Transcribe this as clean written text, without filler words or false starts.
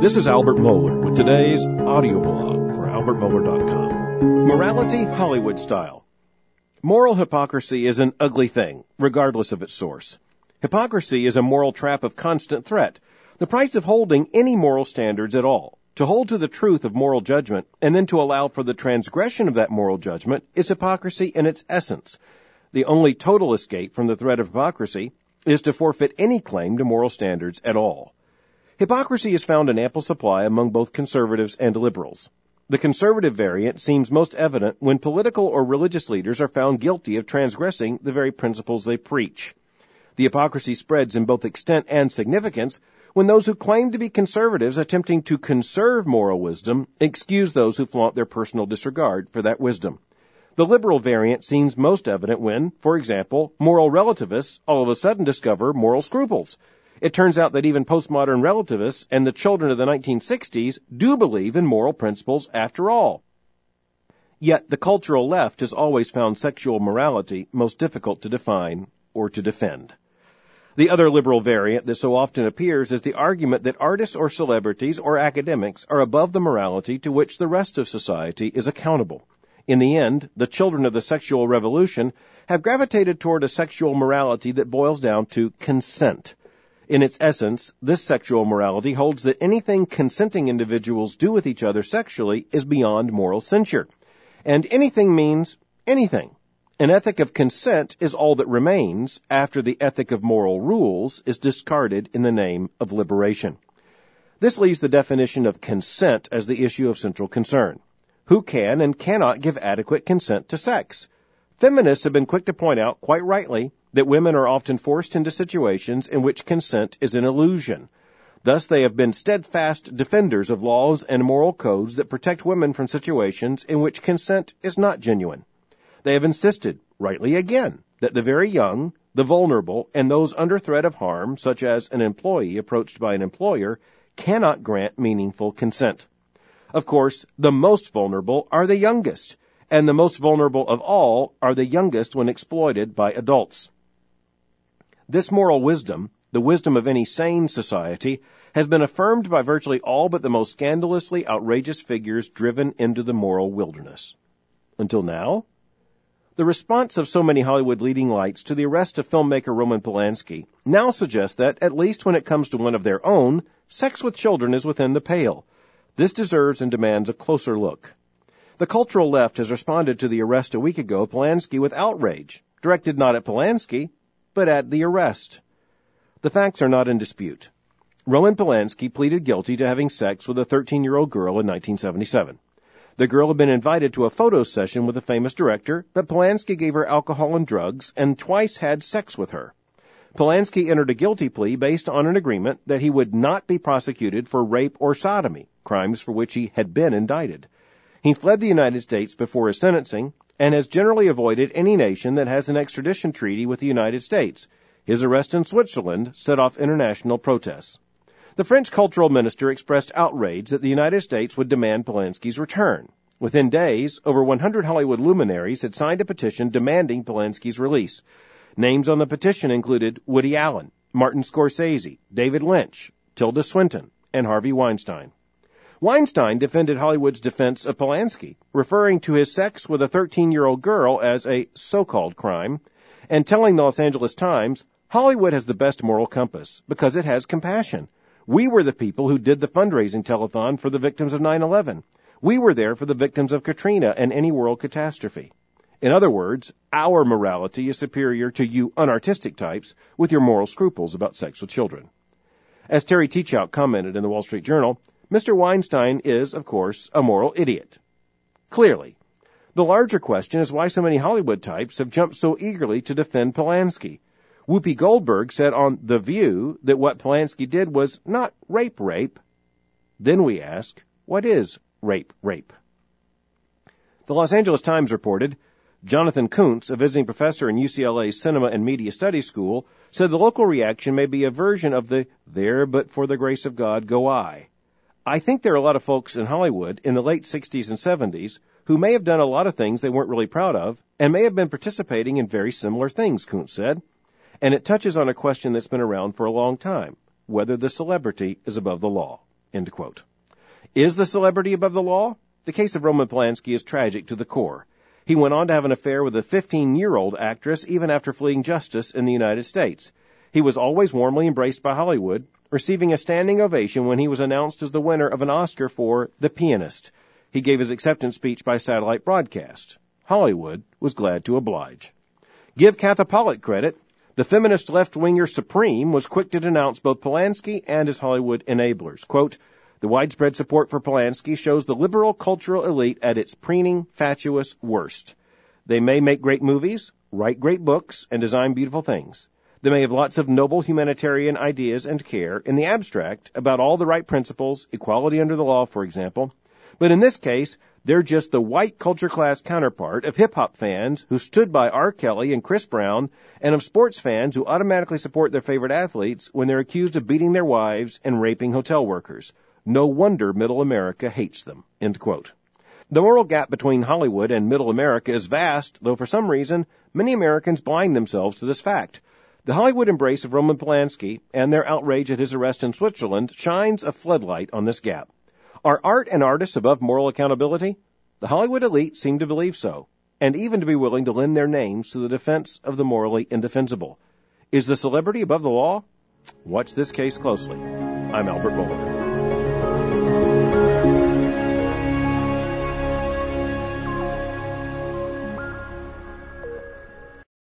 This is Albert Mohler with today's audio blog for albertmohler.com. Morality Hollywood Style. Moral hypocrisy is an ugly thing, regardless of its source. Hypocrisy is a moral trap of constant threat, the price of holding any moral standards at all. To hold to the truth of moral judgment and then to allow for the transgression of that moral judgment is hypocrisy in its essence. The only total escape from the threat of hypocrisy is to forfeit any claim to moral standards at all. Hypocrisy is found in ample supply among both conservatives and liberals. The conservative variant seems most evident when political or religious leaders are found guilty of transgressing the very principles they preach. The hypocrisy spreads in both extent and significance when those who claim to be conservatives attempting to conserve moral wisdom excuse those who flaunt their personal disregard for that wisdom. The liberal variant seems most evident when, for example, moral relativists all of a sudden discover moral scruples. It turns out that even postmodern relativists and the children of the 1960s do believe in moral principles after all. Yet the cultural left has always found sexual morality most difficult to define or to defend. The other liberal variant that so often appears is the argument that artists or celebrities or academics are above the morality to which the rest of society is accountable. In the end, the children of the sexual revolution have gravitated toward a sexual morality that boils down to consent. In its essence, this sexual morality holds that anything consenting individuals do with each other sexually is beyond moral censure. And anything means anything. An ethic of consent is all that remains after the ethic of moral rules is discarded in the name of liberation. This leaves the definition of consent as the issue of central concern. Who can and cannot give adequate consent to sex? Feminists have been quick to point out, quite rightly, that women are often forced into situations in which consent is an illusion. Thus, they have been steadfast defenders of laws and moral codes that protect women from situations in which consent is not genuine. They have insisted, rightly again, that the very young, the vulnerable, and those under threat of harm, such as an employee approached by an employer, cannot grant meaningful consent. Of course, the most vulnerable are the youngest, and the most vulnerable of all are the youngest when exploited by adults. This moral wisdom, the wisdom of any sane society, has been affirmed by virtually all but the most scandalously outrageous figures driven into the moral wilderness. Until now, the response of so many Hollywood leading lights to the arrest of filmmaker Roman Polanski now suggests that, at least when it comes to one of their own, sex with children is within the pale. This deserves and demands a closer look. The cultural left has responded to the arrest a week ago of Polanski with outrage, directed not at Polanski, but at the arrest. The facts are not in dispute. Roman Polanski pleaded guilty to having sex with a 13-year-old girl in 1977. The girl had been invited to a photo session with a famous director, but Polanski gave her alcohol and drugs and twice had sex with her. Polanski entered a guilty plea based on an agreement that he would not be prosecuted for rape or sodomy, crimes for which he had been indicted. He fled the United States before his sentencing and has generally avoided any nation that has an extradition treaty with the United States. His arrest in Switzerland set off international protests. The French cultural minister expressed outrage that the United States would demand Polanski's return. Within days, over 100 Hollywood luminaries had signed a petition demanding Polanski's release. Names on the petition included Woody Allen, Martin Scorsese, David Lynch, Tilda Swinton, and Harvey Weinstein. Weinstein defended Hollywood's defense of Polanski, referring to his sex with a 13-year-old girl as a so-called crime, and telling the Los Angeles Times, Hollywood has the best moral compass because it has compassion. We were the people who did the fundraising telethon for the victims of 9/11. We were there for the victims of Katrina and any world catastrophe. In other words, our morality is superior to you unartistic types with your moral scruples about sex with children. As Terry Teachout commented in the Wall Street Journal, Mr. Weinstein is, of course, a moral idiot. Clearly. The larger question is why so many Hollywood types have jumped so eagerly to defend Polanski. Whoopi Goldberg said on The View that what Polanski did was not rape. Then we ask, what is rape? The Los Angeles Times reported, Jonathan Kuntz, a visiting professor in UCLA's Cinema and Media Studies School, said the local reaction may be a version of the "there but for the grace of God go I." I think there are a lot of folks in Hollywood in the late 60s and 70s who may have done a lot of things they weren't really proud of and may have been participating in very similar things, Kuntz said. And it touches on a question that's been around for a long time, whether the celebrity is above the law, End quote. Is the celebrity above the law? The case of Roman Polanski is tragic to the core. He went on to have an affair with a 15-year-old actress even after fleeing justice in the United States. He was always warmly embraced by Hollywood, receiving a standing ovation when he was announced as the winner of an Oscar for The Pianist. He gave his acceptance speech by satellite broadcast. Hollywood was glad to oblige. Give Katha Pollitt credit. The feminist left-winger Supreme was quick to denounce both Polanski and his Hollywood enablers. Quote, the widespread support for Polanski shows the liberal cultural elite at its preening, fatuous worst. They may make great movies, write great books, and design beautiful things. They may have lots of noble humanitarian ideas and care in the abstract about all the right principles, equality under the law, for example. But in this case, they're just the white culture class counterpart of hip-hop fans who stood by R. Kelly and Chris Brown, and of sports fans who automatically support their favorite athletes when they're accused of beating their wives and raping hotel workers. No wonder middle America hates them. End quote. The moral gap between Hollywood and middle America is vast, though for some reason, many Americans blind themselves to this fact. The Hollywood embrace of Roman Polanski and their outrage at his arrest in Switzerland shines a floodlight on this gap. Are art and artists above moral accountability? The Hollywood elite seem to believe so, and even to be willing to lend their names to the defense of the morally indefensible. Is the celebrity above the law? Watch this case closely. I'm Albert Mohler.